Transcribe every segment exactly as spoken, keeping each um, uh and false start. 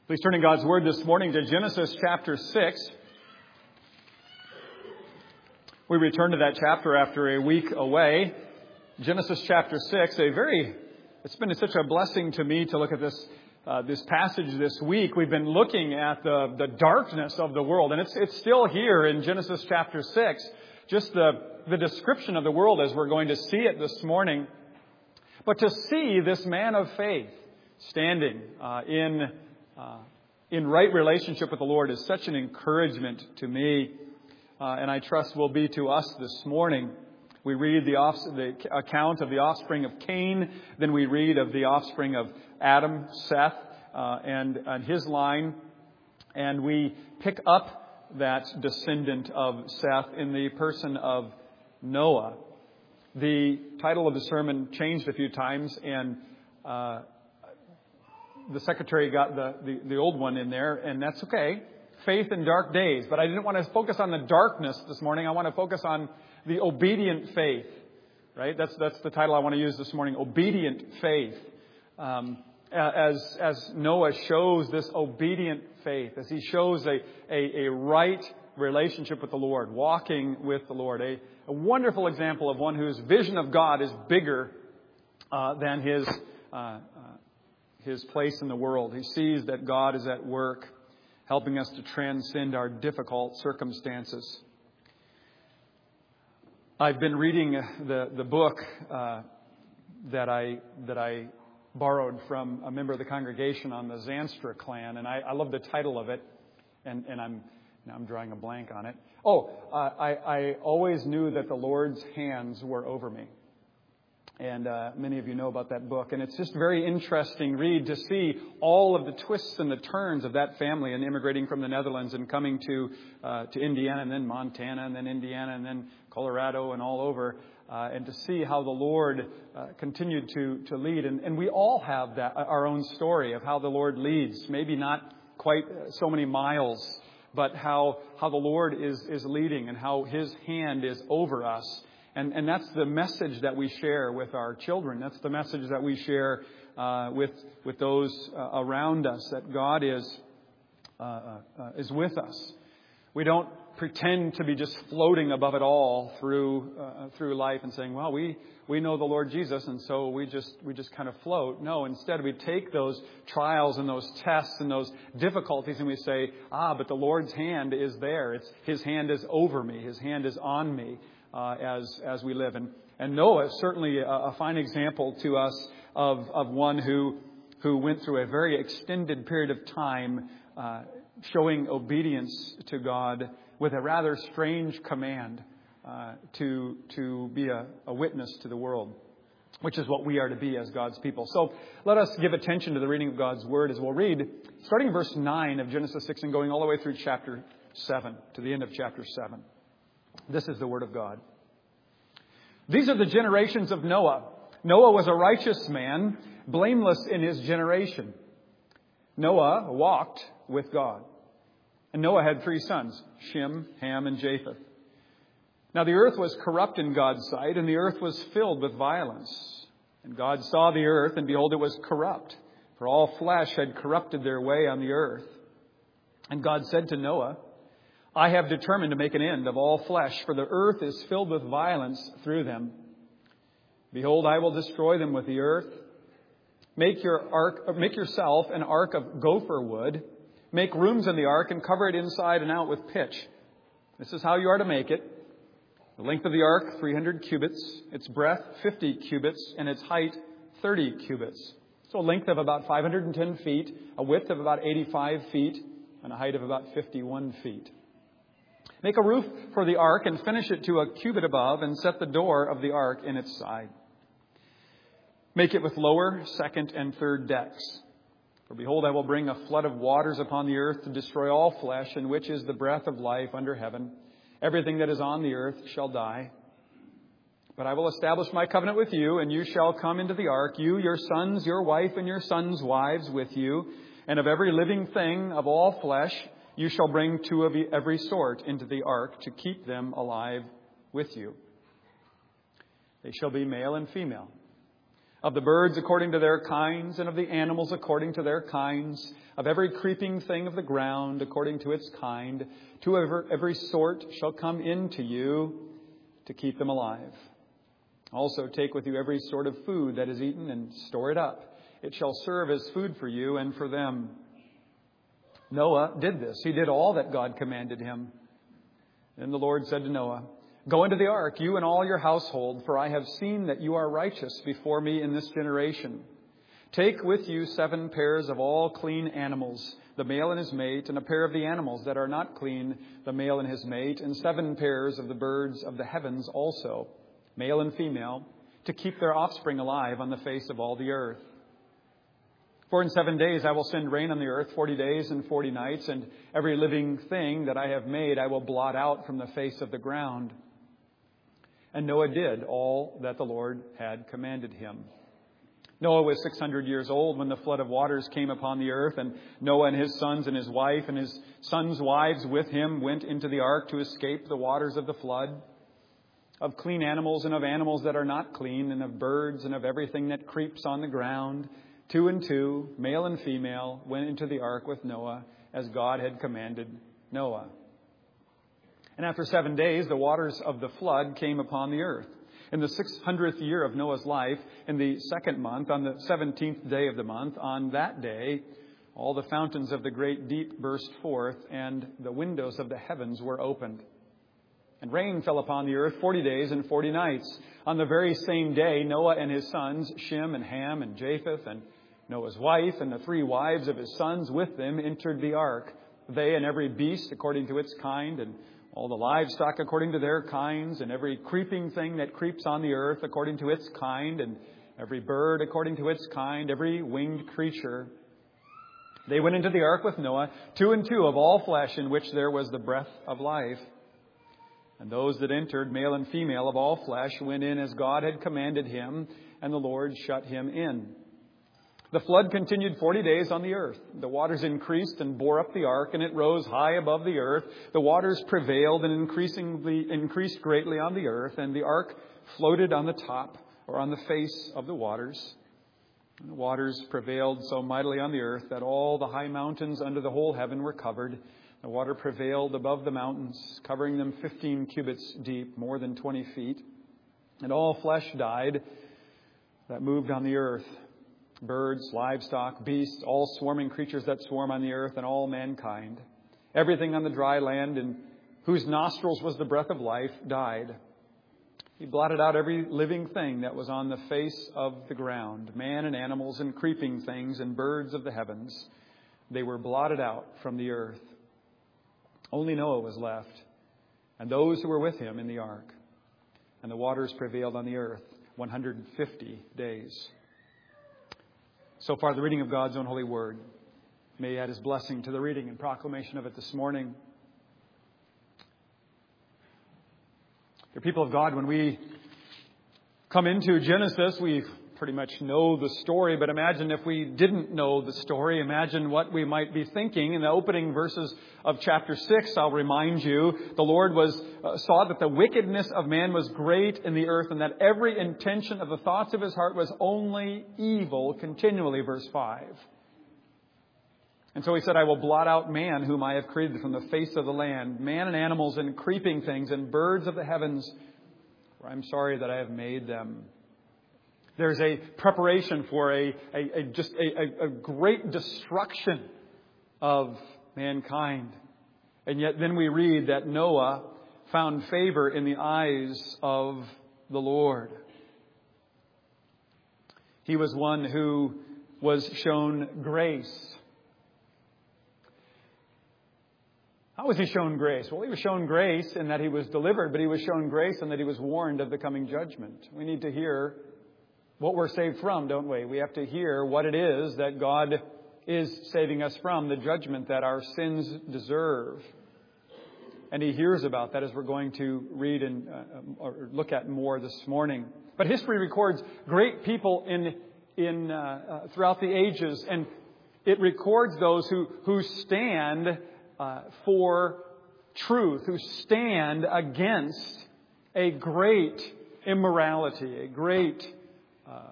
Please turn in God's Word this morning to Genesis chapter six. We return to that chapter after a week away. Genesis chapter six, a very, it's been such a blessing to me to look at this uh, this passage this week. We've been looking at the, the darkness of the world, and it's it's still here in Genesis chapter six. Just the, the description of the world as we're going to see it this morning. But to see this man of faith standing uh, in Uh, in right relationship with the Lord is such an encouragement to me, uh, and I trust will be to us this morning. We read the, off, the account of the offspring of Cain, then we read of the offspring of Adam, Seth, uh, and, and his line, and we pick up that descendant of Seth in the person of Noah. The title of the sermon changed a few times, and uh, the secretary got the, the, the old one in there, and that's okay. Faith in dark days. But I didn't want to focus on the darkness this morning. I want to focus on the obedient faith. Right? That's that's the title I want to use this morning. Obedient faith. Um, as as Noah shows this obedient faith, as he shows a, a, a right relationship with the Lord, walking with the Lord. A, a wonderful example of one whose vision of God is bigger uh, than his uh, uh his place in the world. He sees that God is at work, helping us to transcend our difficult circumstances. I've been reading the, the book uh, that I that I borrowed from a member of the congregation on the Zanstra clan, and I, I love the title of it, and, and I'm now I'm drawing a blank on it. Oh, uh, I, I always knew that the Lord's hands were over me. And uh, many of you know about that book. And it's just very interesting read to see all of the twists and the turns of that family and immigrating from the Netherlands and coming to uh, to Indiana and then Montana and then Indiana and then Colorado and all over. Uh, and to see how the Lord uh, continued to, to lead. And, and we all have that our own story of how the Lord leads. Maybe not quite so many miles, but how, how the Lord is, is leading and how His hand is over us. And, and that's the message that we share with our children. That's the message that we share uh, with with those uh, around us. That God is uh, uh, is with us. We don't pretend to be just floating above it all through uh, through life and saying, "Well, we we know the Lord Jesus, and so we just we just kind of float." No, instead we take those trials and those tests and those difficulties, and we say, "Ah, but the Lord's hand is there. It's His hand is over me. His hand is on me." Uh, as as we live. And, and Noah is certainly a, a fine example to us of, of one who who went through a very extended period of time uh, showing obedience to God with a rather strange command uh, to to be a, a witness to the world, which is what we are to be as God's people. So let us give attention to the reading of God's Word as we'll read, starting in verse nine of Genesis six and going all the way through chapter seven, to the end of chapter seven. This is the Word of God. These are the generations of Noah. Noah was a righteous man, blameless in his generation. Noah walked with God. And Noah had three sons, Shem, Ham, and Japheth. Now the earth was corrupt in God's sight, and the earth was filled with violence. And God saw the earth, and behold, it was corrupt, for all flesh had corrupted their way on the earth. And God said to Noah, I have determined to make an end of all flesh, for the earth is filled with violence through them. Behold, I will destroy them with the earth. Make your ark, make yourself an ark of gopher wood. Make rooms in the ark and cover it inside and out with pitch. This is how you are to make it. The length of the ark, three hundred cubits. Its breadth, fifty cubits. And its height, thirty cubits. So a length of about five hundred ten feet, a width of about eighty-five feet, and a height of about fifty-one feet. Make a roof for the ark and finish it to a cubit above and set the door of the ark in its side. Make it with lower, second, and third decks. For behold, I will bring a flood of waters upon the earth to destroy all flesh, in which is the breath of life under heaven. Everything that is on the earth shall die. But I will establish my covenant with you, and you shall come into the ark, you, your sons, your wife, and your sons' wives with you. And of every living thing of all flesh, you shall bring two of every sort into the ark to keep them alive with you. They shall be male and female. Of the birds according to their kinds, and of the animals according to their kinds, of every creeping thing of the ground according to its kind, to every, every sort shall come into you to keep them alive. Also take with you every sort of food that is eaten and store it up. It shall serve as food for you and for them. Noah did this. He did all that God commanded him. Then the Lord said to Noah, "Go into the ark, you and all your household, for I have seen that you are righteous before me in this generation. Take with you seven pairs of all clean animals, the male and his mate, and a pair of the animals that are not clean, the male and his mate, and seven pairs of the birds of the heavens also, male and female, to keep their offspring alive on the face of all the earth. For in seven days I will send rain on the earth, forty days and forty nights, and every living thing that I have made I will blot out from the face of the ground." And Noah did all that the Lord had commanded him. Noah was six hundred years old when the flood of waters came upon the earth, and Noah and his sons and his wife and his sons' wives with him went into the ark to escape the waters of the flood. Of clean animals and of animals that are not clean, and of birds and of everything that creeps on the ground, two and two, male and female, went into the ark with Noah, as God had commanded Noah. And after seven days, the waters of the flood came upon the earth. In the six hundredth year of Noah's life, in the second month, on the seventeenth day of the month, on that day, all the fountains of the great deep burst forth, and the windows of the heavens were opened. And rain fell upon the earth forty days and forty nights. On the very same day, Noah and his sons, Shem and Ham and Japheth, and Noah's wife and the three wives of his sons with them entered the ark, they and every beast according to its kind, and all the livestock according to their kinds, and every creeping thing that creeps on the earth according to its kind, and every bird according to its kind, every winged creature. They went into the ark with Noah, two and two of all flesh in which there was the breath of life. And those that entered, male and female of all flesh, went in as God had commanded him, and the Lord shut him in. The flood continued forty days on the earth. The waters increased and bore up the ark, and it rose high above the earth. The waters prevailed and increasingly increased greatly on the earth, and the ark floated on the top or on the face of the waters. And the waters prevailed so mightily on the earth that all the high mountains under the whole heaven were covered. The water prevailed above the mountains, covering them fifteen cubits deep, more than twenty feet. And all flesh died that moved on the earth. Birds, livestock, beasts, all swarming creatures that swarm on the earth, and all mankind. Everything on the dry land in whose nostrils was the breath of life died. He blotted out every living thing that was on the face of the ground, man and animals and creeping things and birds of the heavens. They were blotted out from the earth. Only Noah was left, and those who were with him in the ark. And the waters prevailed on the earth one hundred fifty days. So far, the reading of God's own holy word. May He add His blessing to the reading and proclamation of it this morning. Dear people of God, when we come into Genesis, we pretty much know the story, but imagine if we didn't know the story. Imagine what we might be thinking. In the opening verses of chapter six, I'll remind you, the Lord was uh, saw that the wickedness of man was great in the earth, and that every intention of the thoughts of his heart was only evil continually, verse five. And so He said, I will blot out man whom I have created from the face of the land, man and animals and creeping things and birds of the heavens, for I'm sorry that I have made them. There's a preparation for a, a, a just a, a great destruction of mankind. And yet then we read that Noah found favor in the eyes of the Lord. He was one who was shown grace. How was he shown grace? Well, he was shown grace in that he was delivered, but he was shown grace in that he was warned of the coming judgment. We need to hear what we're saved from, don't we? We have to hear what it is that God is saving us from, the judgment that our sins deserve. And He hears about that as we're going to read and uh, or look at more this morning. But history records great people in in uh, uh, throughout the ages, and it records those who who stand uh, for truth, who stand against a great immorality, a great Uh,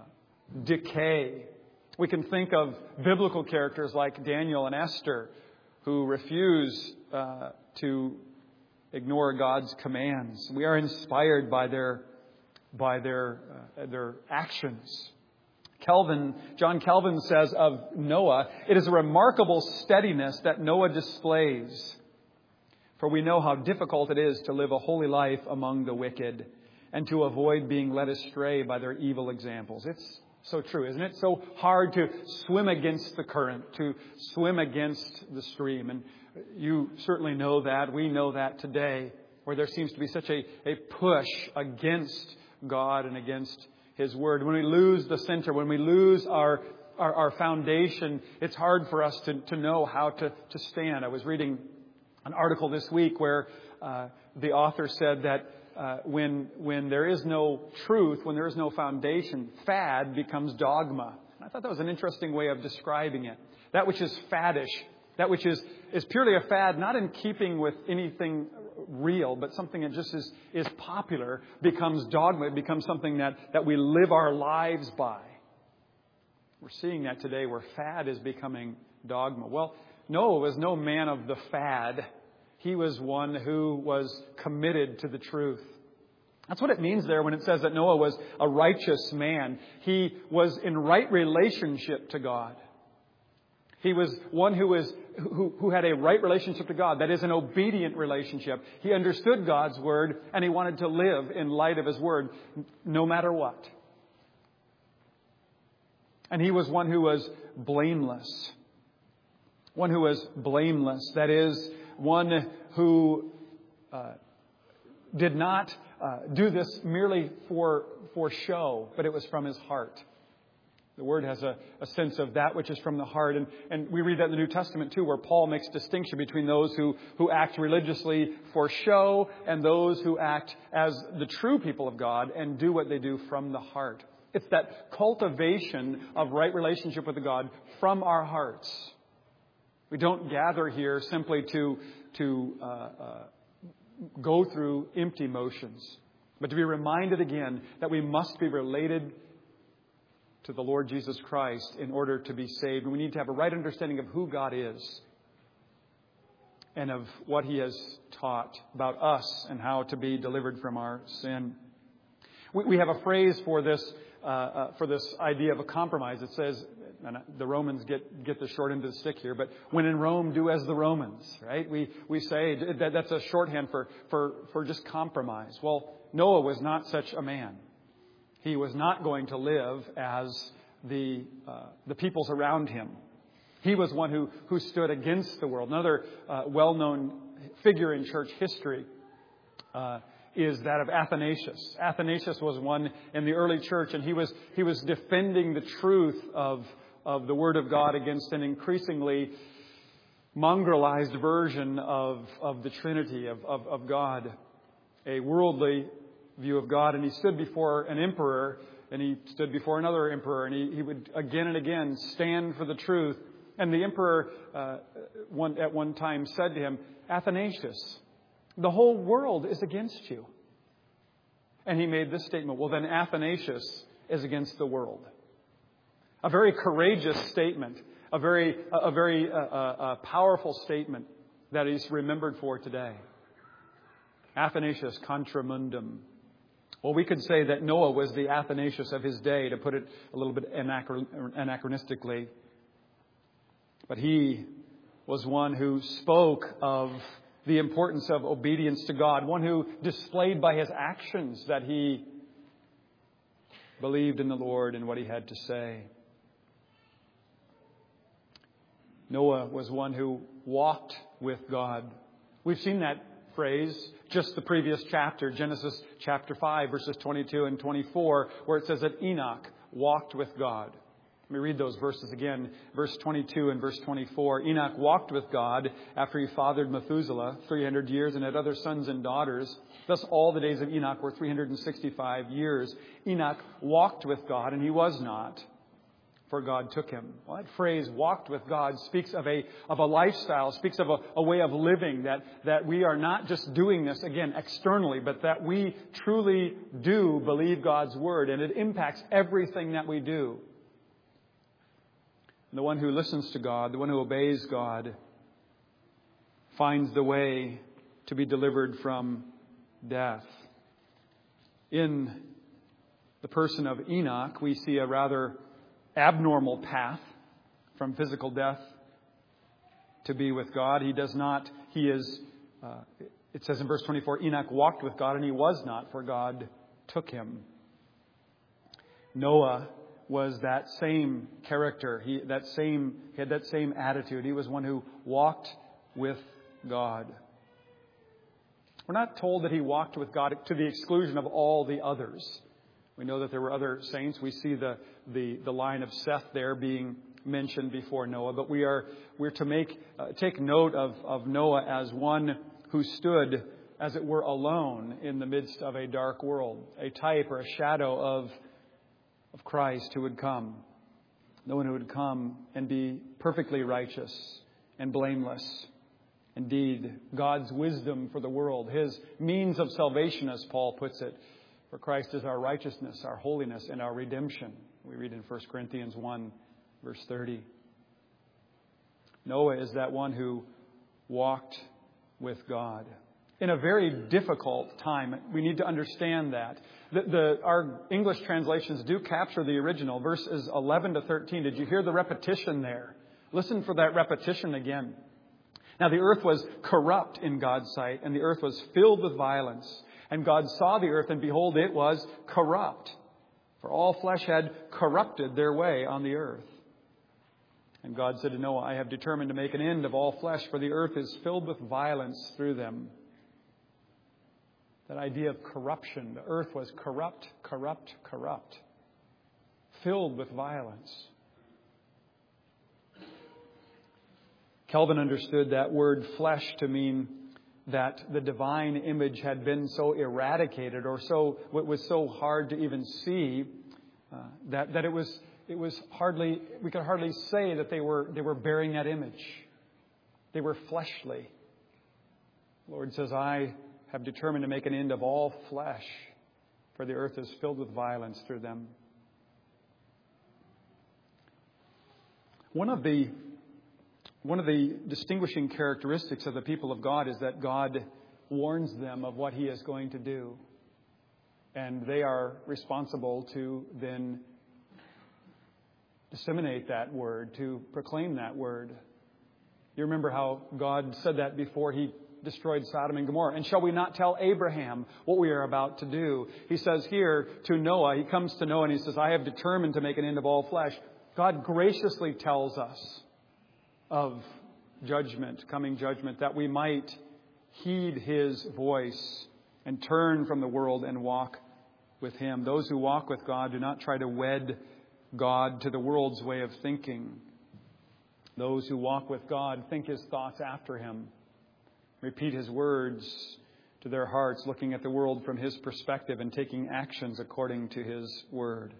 decay. We can think of biblical characters like Daniel and Esther who refuse uh, to ignore God's commands. We are inspired by their by their uh, their actions. Calvin, John Calvin says of Noah, "It is a remarkable steadiness that Noah displays. For we know how difficult it is to live a holy life among the wicked and to avoid being led astray by their evil examples." It's so true, isn't it? So hard to swim against the current, to swim against the stream. And you certainly know that. We know that today, where there seems to be such a, a push against God and against His Word. When we lose the center, when we lose our our, our foundation, it's hard for us to, to know how to, to stand. I was reading an article this week where uh, the author said that uh, when when there is no truth, when there is no foundation, fad becomes dogma. And I thought that was an interesting way of describing it. That which is faddish, that which is, is purely a fad, not in keeping with anything real, but something that just is, is popular, becomes dogma. It becomes something that, that we live our lives by. We're seeing that today where fad is becoming dogma. Well, Noah was no man of the fad. He was one who was committed to the truth. That's what it means there when it says that Noah was a righteous man. He was in right relationship to God. He was one who was who, who had a right relationship to God. That is an obedient relationship. He understood God's Word and he wanted to live in light of His Word no matter what. And he was one who was blameless. One who was blameless. That is, one who uh, did not uh, do this merely for, for show, but it was from his heart. The Word has a, a sense of that which is from the heart. And, and we read that in the New Testament too, where Paul makes distinction between those who, who act religiously for show and those who act as the true people of God and do what they do from the heart. It's that cultivation of right relationship with God from our hearts. We don't gather here simply to, to uh, uh, go through empty motions, but to be reminded again that we must be related to the Lord Jesus Christ in order to be saved. We need to have a right understanding of who God is and of what He has taught about us and how to be delivered from our sin. We, we have a phrase for this uh, uh, for this idea of a compromise. It says, and the Romans get, get the short end of the stick here, but when in Rome, do as the Romans, right? We we say that that's a shorthand for, for, for just compromise. Well, Noah was not such a man. He was not going to live as the uh, the peoples around him. He was one who, who stood against the world. Another uh, well-known figure in church history uh, is that of Athanasius. Athanasius was one in the early church, and he was he was defending the truth of of the Word of God against an increasingly mongrelized version of of the Trinity of of, of God, a worldly view of God. And he stood before an emperor, and he stood before another emperor, and he, he would again and again stand for the truth. And the emperor uh, one, at one time said to him, "Athanasius, the whole world is against you." And he made this statement, "Well, then Athanasius is against the world." A very courageous statement, a very, a very uh, uh, powerful statement that is remembered for today. Athanasius contra mundum. Well, we could say that Noah was the Athanasius of his day, to put it a little bit anachronistically. But he was one who spoke of the importance of obedience to God, one who displayed by his actions that he believed in the Lord and what He had to say. Noah was one who walked with God. We've seen that phrase just the previous chapter, Genesis chapter five, verses twenty-two and twenty-four, where it says that Enoch walked with God. Let me read those verses again. Verse twenty-two and verse twenty-four. Enoch walked with God after he fathered Methuselah three hundred years and had other sons and daughters. Thus all the days of Enoch were three hundred sixty-five years. Enoch walked with God, and he was not, for God took him. Well, that phrase, walked with God, speaks of a of a lifestyle, speaks of a, a way of living, that, that we are not just doing this, again, externally, but that we truly do believe God's Word, and it impacts everything that we do. The one who listens to God, the one who obeys God, finds the way to be delivered from death. In the person of Enoch, we see a rather abnormal path from physical death to be with God. He does not, he is, uh, it says in verse twenty-four, Enoch walked with God and he was not, for God took him. Noah was that same character. He, that same, he had that same attitude. He was one who walked with God. We're not told that he walked with God to the exclusion of all the others. We know that there were other saints. We see the, the, the line of Seth there being mentioned before Noah. But we are we're to make uh, take note of, of Noah as one who stood, as it were, alone in the midst of a dark world, a type or a shadow of, of Christ who would come. The one who would come and be perfectly righteous and blameless. Indeed, God's wisdom for the world, His means of salvation, as Paul puts it. For Christ is our righteousness, our holiness, and our redemption. We read in First Corinthians one, verse thirty. Noah is that one who walked with God in a very difficult time. We need to understand that. The, the, our English translations do capture the original, verses eleven to thirteen. Did you hear the repetition there? Listen for that repetition again. Now the earth was corrupt in God's sight, and the earth was filled with violence. And God saw the earth, and behold, it was corrupt. For all flesh had corrupted their way on the earth. And God said to Noah, I have determined to make an end of all flesh, for the earth is filled with violence through them. That idea of corruption. The earth was corrupt, corrupt, corrupt. Filled with violence. Calvin understood that word flesh to mean that the divine image had been so eradicated, or so it was so hard to even see uh, that that it was it was hardly we could hardly say that they were they were bearing that image. They were fleshly. The Lord says, I have determined to make an end of all flesh, for the earth is filled with violence through them. One of the One of the distinguishing characteristics of the people of God is that God warns them of what He is going to do. And they are responsible to then disseminate that word, to proclaim that word. You remember how God said that before He destroyed Sodom and Gomorrah. And shall we not tell Abraham what we are about to do? He says here to Noah, he comes to Noah and he says, I have determined to make an end of all flesh. God graciously tells us of judgment, coming judgment, that we might heed His voice and turn from the world and walk with Him. Those who walk with God do not try to wed God to the world's way of thinking. Those who walk with God think His thoughts after Him, repeat His words to their hearts, looking at the world from His perspective and taking actions according to His word.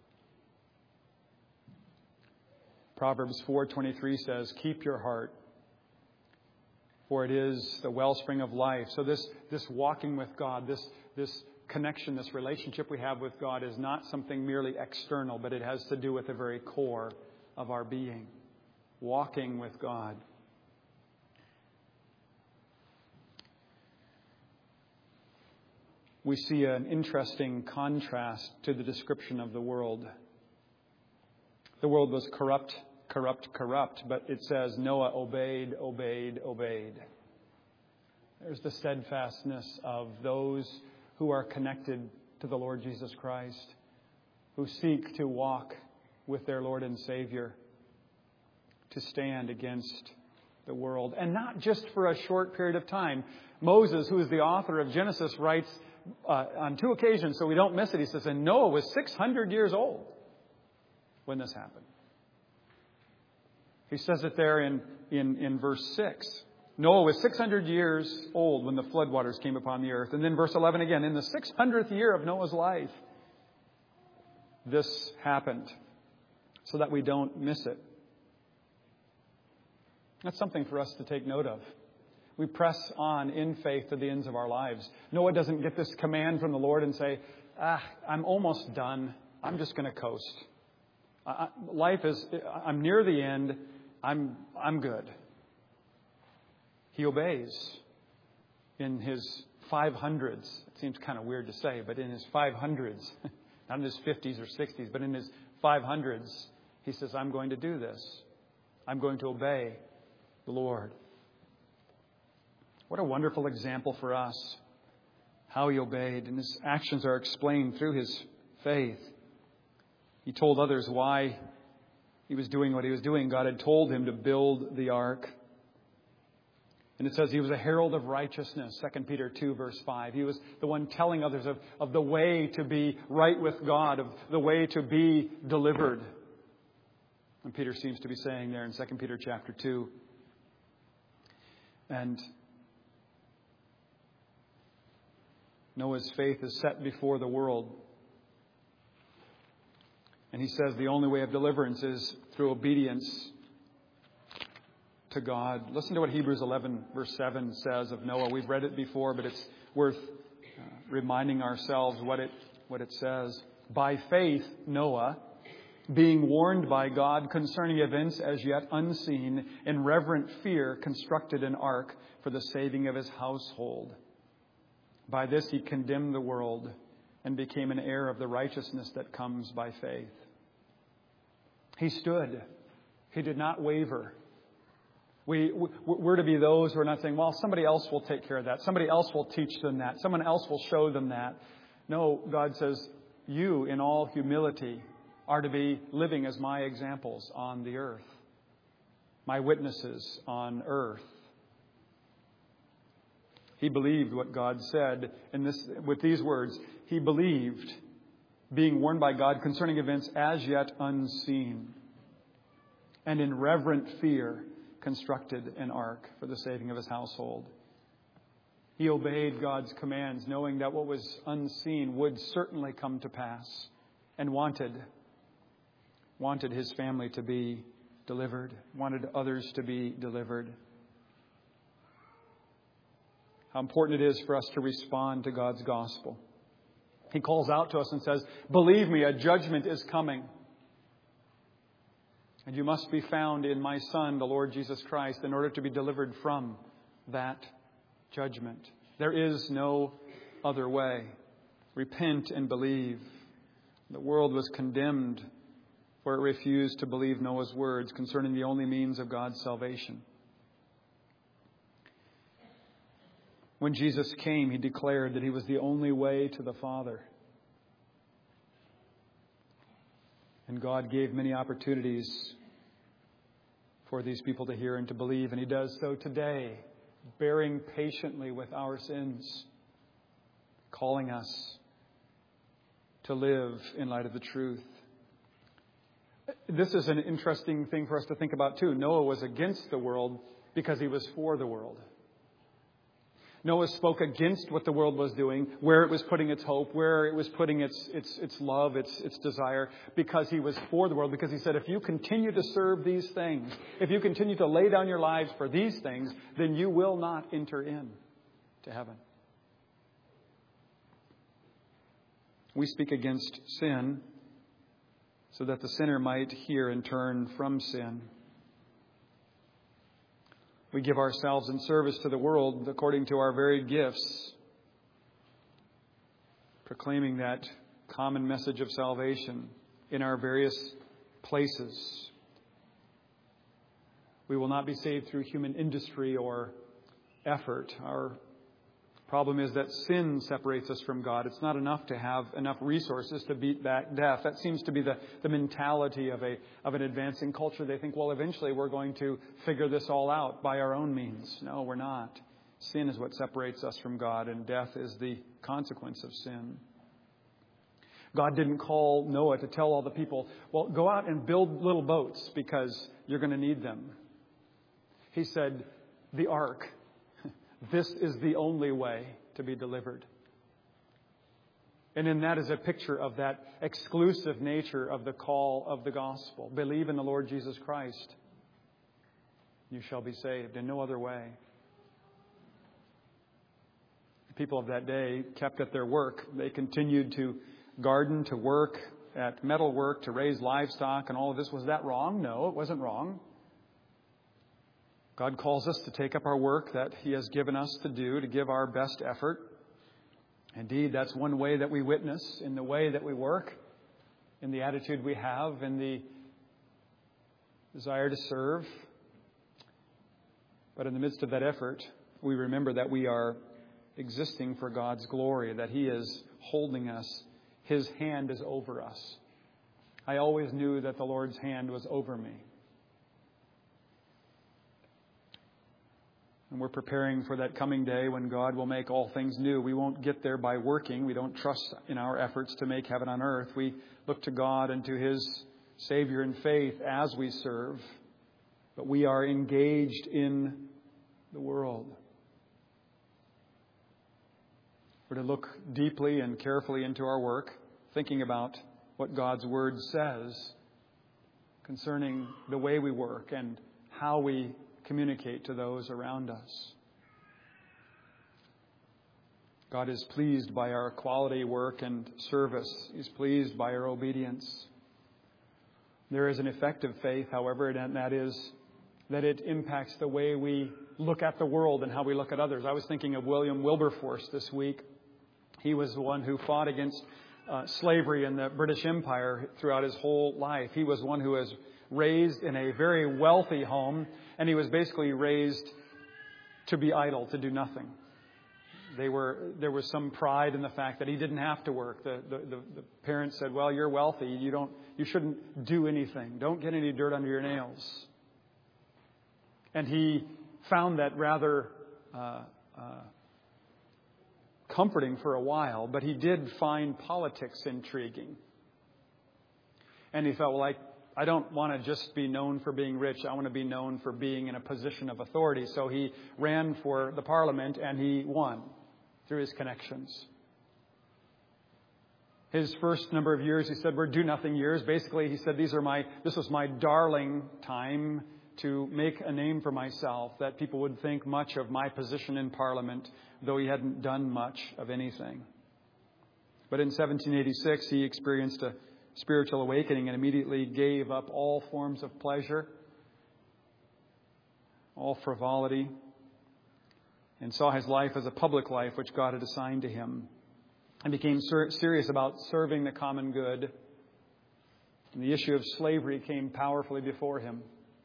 Proverbs four twenty-three says, keep your heart, for it is the wellspring of life. So this, this walking with God, this, this connection, this relationship we have with God is not something merely external, but it has to do with the very core of our being. Walking with God. We see an interesting contrast to the description of the world. The world was corrupt, corrupt, corrupt, but it says Noah obeyed, obeyed, obeyed. There's the steadfastness of those who are connected to the Lord Jesus Christ, who seek to walk with their Lord and Savior, to stand against the world. And not just for a short period of time. Moses, who is the author of Genesis, writes uh, on two occasions, so we don't miss it, he says, and Noah was six hundred years old when this happened. He says it there in, in, in verse six. Noah was six hundred years old when the floodwaters came upon the earth. And then verse eleven again, in the six hundredth year of Noah's life, this happened. so that we don't miss it. That's something for us to take note of. We press on in faith to the ends of our lives. Noah doesn't get this command from the Lord and say, ah, I'm almost done. I'm just going to coast. I, life is, I'm near the end. I'm, I'm good. He obeys in his five hundreds. It seems kind of weird to say, but in his five hundreds, not in his fifties or sixties, but in his five hundreds, he says, I'm going to do this. I'm going to obey the Lord. What a wonderful example for us, how he obeyed. And his actions are explained through his faith. He told others why he was doing what he was doing. God had told him to build the ark. And it says he was a herald of righteousness, Second Peter two, verse five. He was the one telling others of, of the way to be right with God, of the way to be delivered. And Peter seems to be saying there in Second Peter chapter two. And Noah's faith is set before the world. And he says the only way of deliverance is through obedience to God. Listen to what Hebrews eleven verse seven says of Noah. We've read it before, but it's worth uh, reminding ourselves what it what it says. By faith, Noah, being warned by God concerning events as yet unseen, in reverent fear constructed an ark for the saving of his household. By this he condemned the world and became an heir of the righteousness that comes by faith. He stood. He did not waver. We, we're to be those who are not saying, well, somebody else will take care of that. Somebody else will teach them that. Someone else will show them that. No, God says, you in all humility are to be living as my examples on the earth. My witnesses on earth. He believed what God said. And this, with these words, he believed, being warned by God concerning events as yet unseen. And in reverent fear, constructed an ark for the saving of his household. He obeyed God's commands, knowing that what was unseen would certainly come to pass, and wanted, wanted his family to be delivered, wanted others to be delivered. How important it is for us to respond to God's gospel. He calls out to us and says, believe me, a judgment is coming. And you must be found in my Son, the Lord Jesus Christ, in order to be delivered from that judgment. There is no other way. Repent and believe. The world was condemned for it refused to believe Noah's words concerning the only means of God's salvation. When Jesus came, he declared that he was the only way to the Father. And God gave many opportunities for these people to hear and to believe. And he does so today, bearing patiently with our sins, calling us to live in light of the truth. This is an interesting thing for us to think about too. Noah was against the world because he was for the world. Noah spoke against what the world was doing, where it was putting its hope, where it was putting its its its love, its its desire, because he was for the world. Because he said, if you continue to serve these things, if you continue to lay down your lives for these things, then you will not enter in to heaven. We speak against sin so that the sinner might hear and turn from sin. We give ourselves in service to the world according to our varied gifts, proclaiming that common message of salvation in our various places. We will not be saved through human industry or effort. Our problem is that sin separates us from God. It's not enough to have enough resources to beat back death. That seems to be the, the mentality of a of an advancing culture. They think, well, eventually we're going to figure this all out by our own means. No, we're not. Sin is what separates us from God, and death is the consequence of sin. God didn't call Noah to tell all the people, well, go out and build little boats because you're going to need them. He said, the ark. This is the only way to be delivered. And in that is a picture of that exclusive nature of the call of the gospel. Believe in the Lord Jesus Christ. You shall be saved in no other way. The people of that day kept at their work. They continued to garden, to work at metal work, to raise livestock and all of this. Was that wrong? No, it wasn't wrong. God calls us to take up our work that He has given us to do, to give our best effort. Indeed, that's one way that we witness, in the way that we work, in the attitude we have, in the desire to serve. But in the midst of that effort, we remember that we are existing for God's glory, that He is holding us. His hand is over us. I always knew that the Lord's hand was over me. And we're preparing for that coming day when God will make all things new. We won't get there by working. We don't trust in our efforts to make heaven on earth. We look to God and to His Savior in faith as we serve. But we are engaged in the world. We're to look deeply and carefully into our work, thinking about what God's Word says concerning the way we work and how we communicate to those around us. God is pleased by our quality work and service. He's pleased by our obedience. There is an effective faith, however, and that is that it impacts the way we look at the world and how we look at others. I was thinking of William Wilberforce this week. He was the one who fought against uh, slavery in the British Empire throughout his whole life. He was one who was raised in a very wealthy home, and he was basically raised to be idle, to do nothing. They were there was some pride in the fact that he didn't have to work. The, the, the, the parents said, "Well, you're wealthy. You don't. You shouldn't do anything. Don't get any dirt under your nails." And he found that rather uh, uh, comforting for a while, but he did find politics intriguing. And he felt, well, I, I don't want to just be known for being rich. I want to be known for being in a position of authority. So he ran for the Parliament and he won through his connections. His first number of years, he said, were do-nothing years. Basically, he said, these are my, this was my darling time to make a name for myself, that people would think much of my position in Parliament, though he hadn't done much of anything. But in seventeen eighty-six, he experienced a spiritual awakening and immediately gave up all forms of pleasure, all frivolity, and saw his life as a public life which God had assigned to him, and became ser- serious about serving the common good. And the issue of slavery came powerfully before him.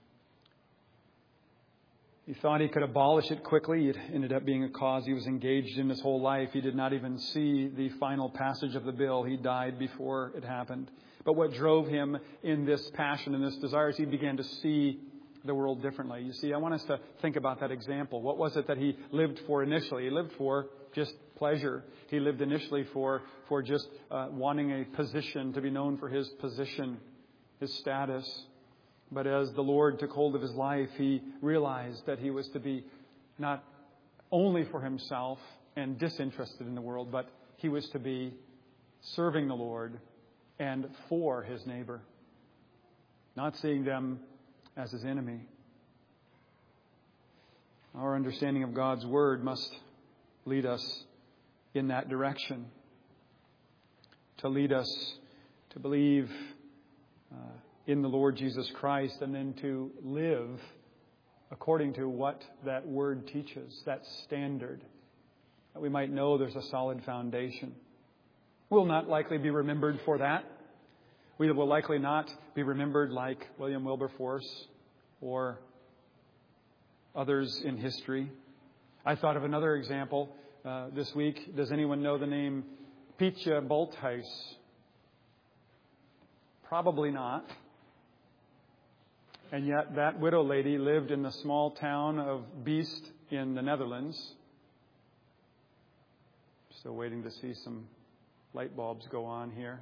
He thought he could abolish it quickly. It ended up being a cause he was engaged in his whole life. He did not even see the final passage of the bill. He died before it happened. But what drove him in this passion and this desire is he began to see the world differently. You see, I want us to think about that example. What was it that he lived for initially? He lived for just pleasure. He lived initially for, for just uh, wanting a position, to be known for his position, his status. But as the Lord took hold of his life, he realized that he was to be not only for himself and disinterested in the world, but he was to be serving the Lord and for his neighbor, not seeing them as his enemy. Our understanding of God's Word must lead us in that direction, to lead us to believe uh, in the Lord Jesus Christ, and then to live according to what that Word teaches, that standard, that we might know there's a solid foundation. We'll not likely be remembered for that. We will likely not be remembered like William Wilberforce or others in history. I thought of another example uh, this week. Does anyone know the name Pietje Bolthuis? Probably not. And yet that widow lady lived in the small town of Beest in the Netherlands. Still waiting to see some light bulbs go on here.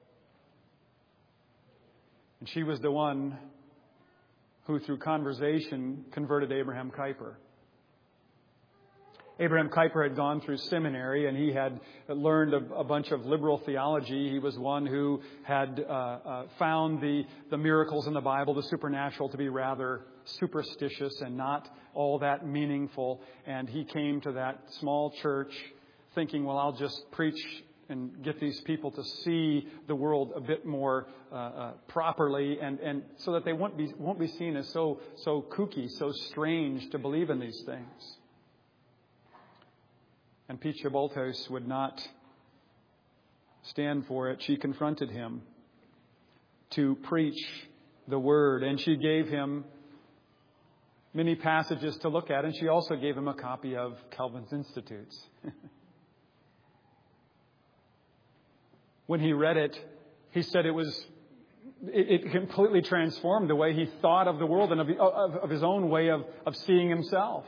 And she was the one who, through conversation, converted Abraham Kuyper. Abraham Kuyper had gone through seminary and he had learned a, a bunch of liberal theology. He was one who had uh, uh, found the, the miracles in the Bible, the supernatural, to be rather superstitious and not all that meaningful. And he came to that small church thinking, well, I'll just preach and get these people to see the world a bit more uh, uh, properly, and, and so that they won't be won't be seen as so so kooky, so strange to believe in these things. And Peacha Bolthouse would not stand for it. She confronted him to preach the Word, and she gave him many passages to look at, and she also gave him a copy of Calvin's Institutes. When he read it, he said it was it, it completely transformed the way he thought of the world and of, of, of his own way of, of seeing himself.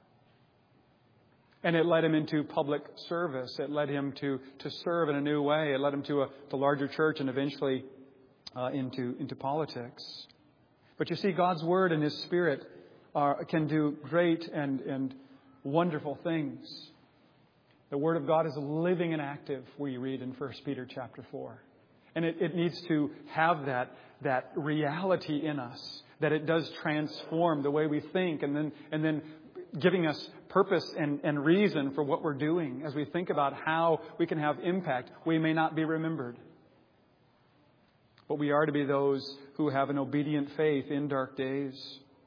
And it led him into public service. It led him to, to serve in a new way. It led him to a to larger church and eventually uh, into, into politics. But you see, God's Word and His Spirit are, can do great and, and wonderful things. The Word of God is living and active, we read in First Peter chapter four. And it, it needs to have that, that reality in us, that it does transform the way we think, and then and then giving us purpose and, and reason for what we're doing as we think about how we can have impact. We may not be remembered, but we are to be those who have an obedient faith in dark days.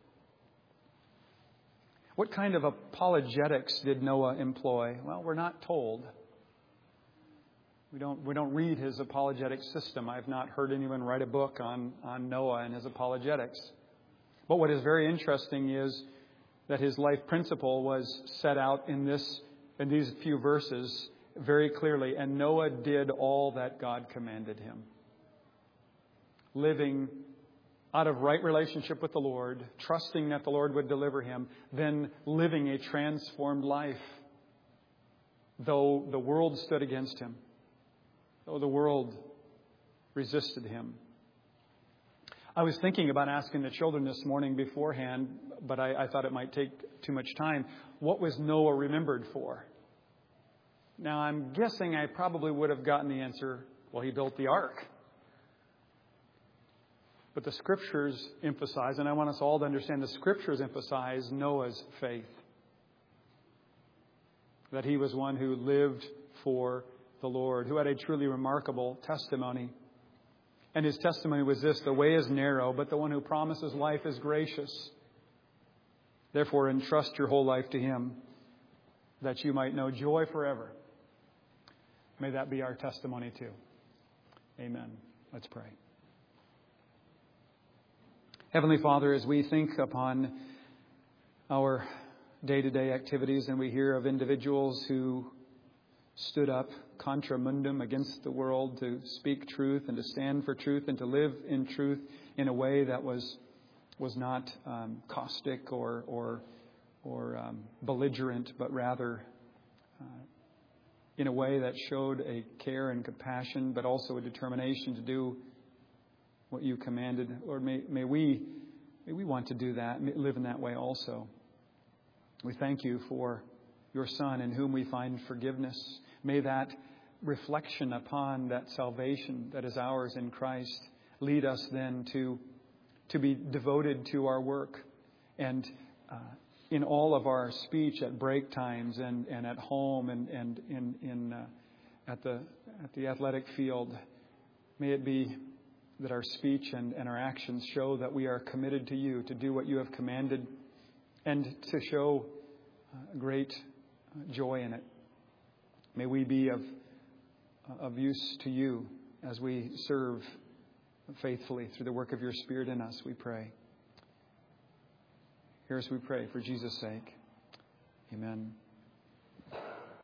What kind of apologetics did Noah employ? Well, we're not told. We don't we don't read his apologetic system. I've not heard anyone write a book on, on Noah and his apologetics. But what is very interesting is that his life principle was set out in this in these few verses very clearly. And Noah did all that God commanded him, living out of right relationship with the Lord, trusting that the Lord would deliver him, then living a transformed life, though the world stood against him, though the world resisted him. I was thinking about asking the children this morning beforehand, but I, I thought it might take too much time. What was Noah remembered for? Now, I'm guessing I probably would have gotten the answer, well, he built the ark. But the Scriptures emphasize, and I want us all to understand, the Scriptures emphasize Noah's faith. That he was one who lived for the Lord, who had a truly remarkable testimony. And his testimony was this: the way is narrow, but the one who promises life is gracious. Therefore, entrust your whole life to Him, that you might know joy forever. May that be our testimony too. Amen. Let's pray. Heavenly Father, as we think upon our day-to-day activities and we hear of individuals who stood up contra mundum against the world to speak truth and to stand for truth and to live in truth in a way that was was not um, caustic or or or um, belligerent, but rather uh, in a way that showed a care and compassion, but also a determination to do what you commanded. Lord, may, may we may we want to do that, live in that way also. We thank you for your Son in whom we find forgiveness. May that reflection upon that salvation that is ours in Christ lead us then to, to be devoted to our work, and uh, in all of our speech at break times and, and at home and, and in, in, uh, at, the, at the athletic field. May it be that our speech and, and our actions show that we are committed to you, to do what you have commanded, and to show uh, great joy in it. May we be of, of use to you as we serve faithfully through the work of your Spirit in us, we pray. Hear us, we pray, for Jesus' sake. Amen.